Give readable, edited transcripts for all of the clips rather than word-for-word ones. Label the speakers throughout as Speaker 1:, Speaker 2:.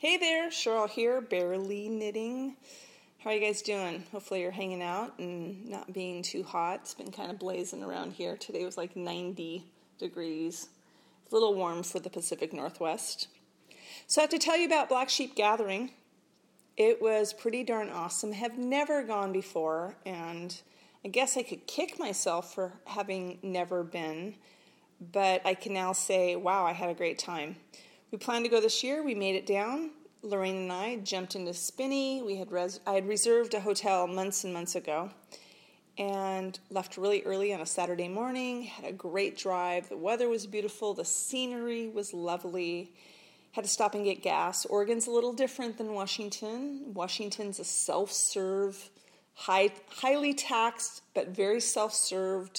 Speaker 1: Hey there, Cheryl here, barely knitting. How are you guys doing? Hopefully you're hanging out and not being too hot. It's been kind of blazing around here. Today was like 90 degrees. It's a little warm for the Pacific Northwest. So I have to tell you about Black Sheep Gathering. It was pretty darn awesome. Have never gone before, and I guess I could kick myself for having never been, but I can now say, wow, I had a great time. We planned to go this year. We made it down. Lorraine and I jumped into Spinney. I had reserved a hotel months and months ago and left really early on a Saturday morning. Had a great drive. The weather was beautiful. The scenery was lovely. Had to stop and get gas. Oregon's a little different than Washington. Washington's a self-serve, highly taxed, but very self-served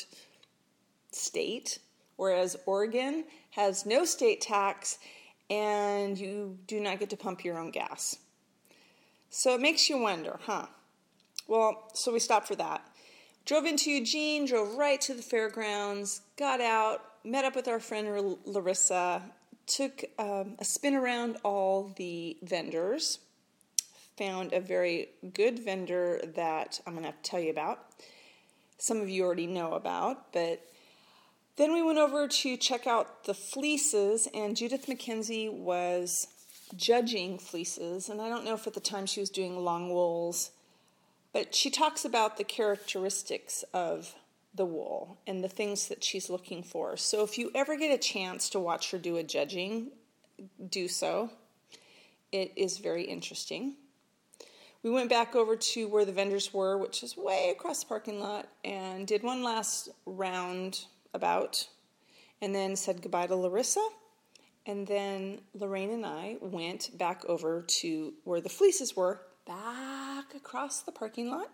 Speaker 1: state, whereas Oregon has no state tax and you do not get to pump your own gas. So it makes you wonder, huh? Well, so we stopped for that. Drove into Eugene, drove right to the fairgrounds, got out, met up with our friend Larissa, took a spin around all the vendors, found a very good vendor that I'm going to have to tell you about. Some of you already know about, but then we went over to check out the fleeces, and Judith McKenzie was judging fleeces, and I don't know if at the time she was doing long wools, but she talks about the characteristics of the wool and the things that she's looking for. So if you ever get a chance to watch her do a judging, do so. It is very interesting. We went back over to where the vendors were, which is way across the parking lot, and did one last round about, and then said goodbye to Larissa, and then Lorraine and I went back over to where the fleeces were, back across the parking lot,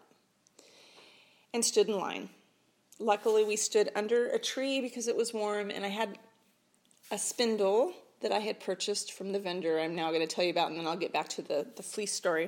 Speaker 1: and stood in line. Luckily, we stood under a tree because it was warm, and I had a spindle that I had purchased from the vendor I'm now going to tell you about, and then I'll get back to the fleece story.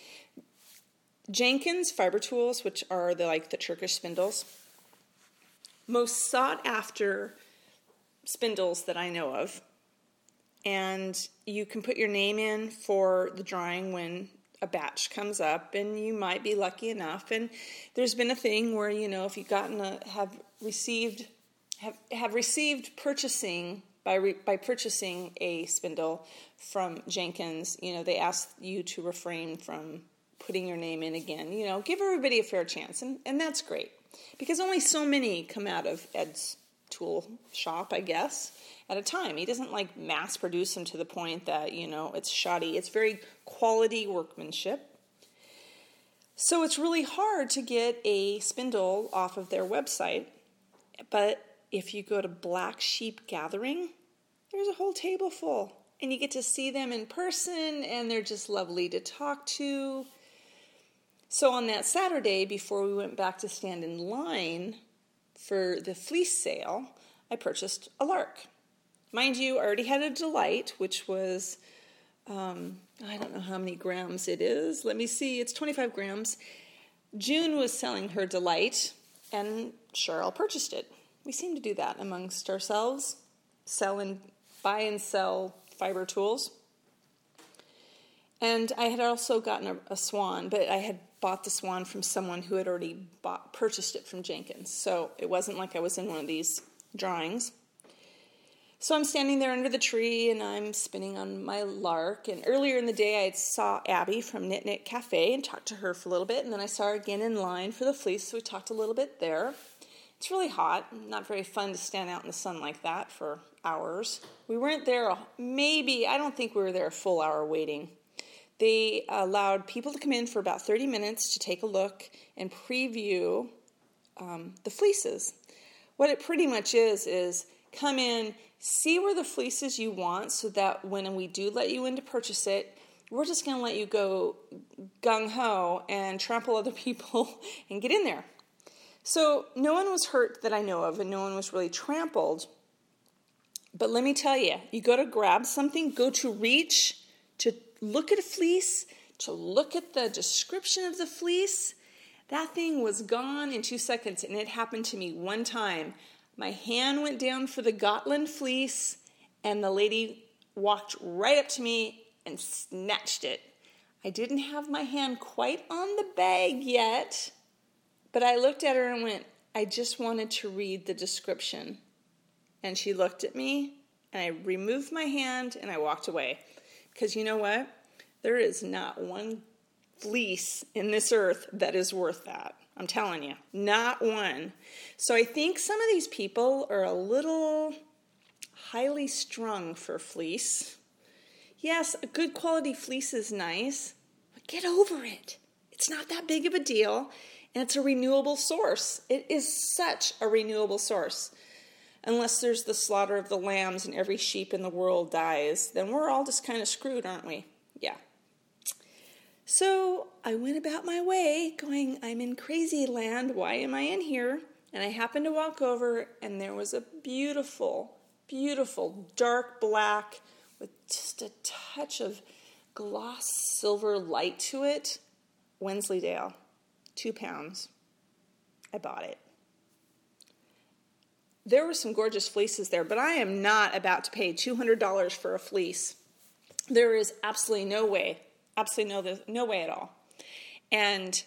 Speaker 1: Jenkins Fiber Tools, which are the Turkish spindles, most sought after spindles that I know of, and you can put your name in for the drawing when a batch comes up, and you might be lucky enough. And there's been a thing where, if you've have received purchasing by purchasing a spindle from Jenkins, they ask you to refrain from putting your name in again. Give everybody a fair chance, and that's great. Because only so many come out of Ed's tool shop, I guess, at a time. He doesn't mass produce them to the point that, it's shoddy. It's very quality workmanship. So it's really hard to get a spindle off of their website. But if you go to Black Sheep Gathering, there's a whole table full. And you get to see them in person, and they're just lovely to talk to. So on that Saturday, before we went back to stand in line for the fleece sale, I purchased a lark. Mind you, I already had a Delight, which was, I don't know how many grams it is. Let me see, it's 25 grams. June was selling her Delight, and Cheryl purchased it. We seem to do that amongst ourselves, buy and sell fiber tools. And I had also gotten a swan, but I had bought the swan from someone who had already purchased it from Jenkins. So it wasn't like I was in one of these drawings. So I'm standing there under the tree, and I'm spinning on my lark. And earlier in the day, I saw Abby from Knit Knit Cafe and talked to her for a little bit. And then I saw her again in line for the fleece, so we talked a little bit there. It's really hot. Not very fun to stand out in the sun like that for hours. We weren't there, I don't think we were there a full hour waiting. They allowed people to come in for about 30 minutes to take a look and preview the fleeces. What it pretty much is come in, see where the fleeces you want, so that when we do let you in to purchase it, we're just going to let you go gung-ho and trample other people and get in there. So no one was hurt that I know of, and no one was really trampled. But let me tell you, you go to grab something, go to reach, to look at a fleece, to look at the description of the fleece, that thing was gone in 2 seconds, and it happened to me one time. My hand went down for the Gotland fleece, and the lady walked right up to me and snatched it. I didn't have my hand quite on the bag yet, but I looked at her and went, I just wanted to read the description. And she looked at me, and I removed my hand, and I walked away. Because you know what? There is not one fleece in this earth that is worth that. I'm telling you, not one. So I think some of these people are a little highly strung for fleece. Yes, a good quality fleece is nice, but get over it. It's not that big of a deal, and it's a renewable source. It is such a renewable source. Unless there's the slaughter of the lambs and every sheep in the world dies, then we're all just kind of screwed, aren't we? Yeah. So I went about my way going, I'm in crazy land. Why am I in here? And I happened to walk over, and there was a beautiful, beautiful dark black with just a touch of gloss silver light to it. Wensleydale, 2 pounds. I bought it. There were some gorgeous fleeces there, but I am not about to pay $200 for a fleece. There is absolutely no way. Absolutely no way at all. And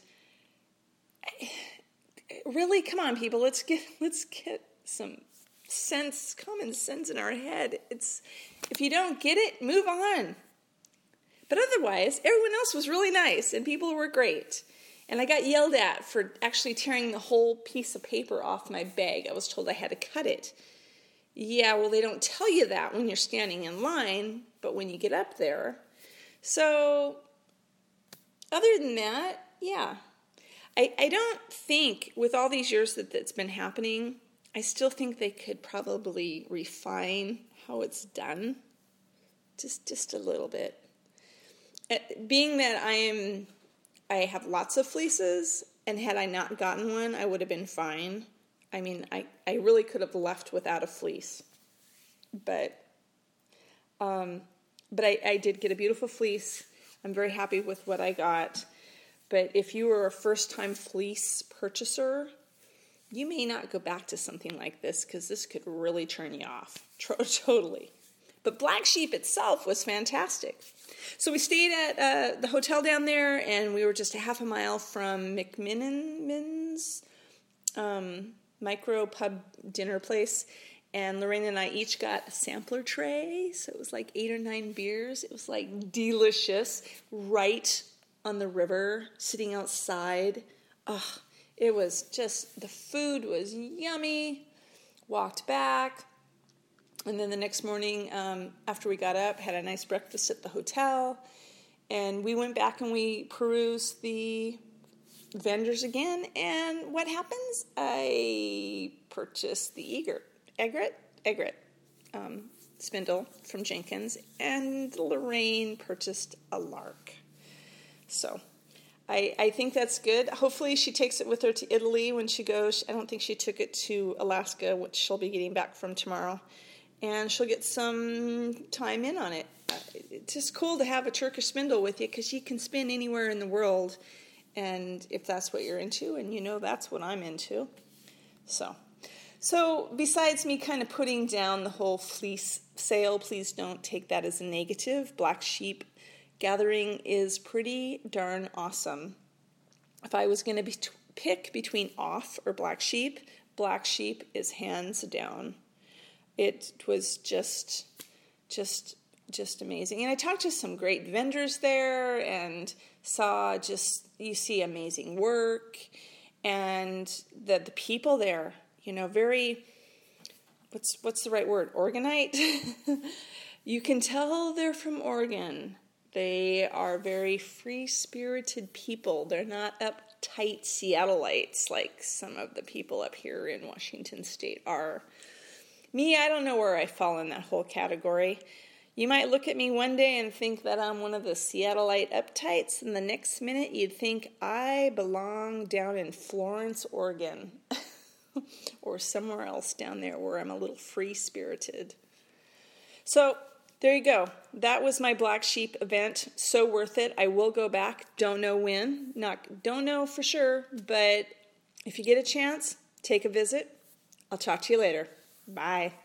Speaker 1: really, come on, people, let's get some sense, common sense in our head. If you don't get it, move on. But otherwise, everyone else was really nice, and people were great. And I got yelled at for actually tearing the whole piece of paper off my bag. I was told I had to cut it. Yeah, well, they don't tell you that when you're standing in line, but when you get up there. So, other than that, yeah. I don't think, with all these years that's been happening, I still think they could probably refine how it's done. Just a little bit. Being that I have lots of fleeces, and had I not gotten one, I would have been fine. I mean, I really could have left without a fleece. But I did get a beautiful fleece. I'm very happy with what I got. But if you were a first-time fleece purchaser, you may not go back to something like this because this could really turn you off. Totally. But Black Sheep itself was fantastic. So we stayed at the hotel down there, and we were just a half a mile from McMinim's micro pub dinner place. And Lorraine and I each got a sampler tray, so it was like 8 or 9 beers. It was like delicious, right on the river, sitting outside. Oh, it was just, the food was yummy. Walked back, and then the next morning, after we got up, had a nice breakfast at the hotel, and we went back and we perused the vendors again, and what happens? I purchased the egret spindle from Jenkins, and Lorraine purchased a lark. So I think that's good. Hopefully she takes it with her to Italy when she goes. I don't think she took it to Alaska, which she'll be getting back from tomorrow, and she'll get some time in on it. It's just cool to have a Turkish spindle with you because you can spin anywhere in the world, and if that's what you're into, and you know that's what I'm into. So besides me kind of putting down the whole fleece sale, please don't take that as a negative. Black Sheep gathering is pretty darn awesome. If I was going to pick between Off or Black Sheep is hands down. It was just amazing. And I talked to some great vendors there and saw you see amazing work, and the people there, very, what's the right word? Organite? You can tell they're from Oregon. They are very free-spirited people. They're not uptight Seattleites like some of the people up here in Washington State are. Me, I don't know where I fall in that whole category. You might look at me one day and think that I'm one of the Seattleite uptights, and the next minute you'd think I belong down in Florence, Oregon, or somewhere else down there where I'm a little free-spirited. So there you go. That was my Black Sheep event. So worth it. I will go back. Don't know when. Don't know for sure, but if you get a chance, take a visit. I'll talk to you later. Bye.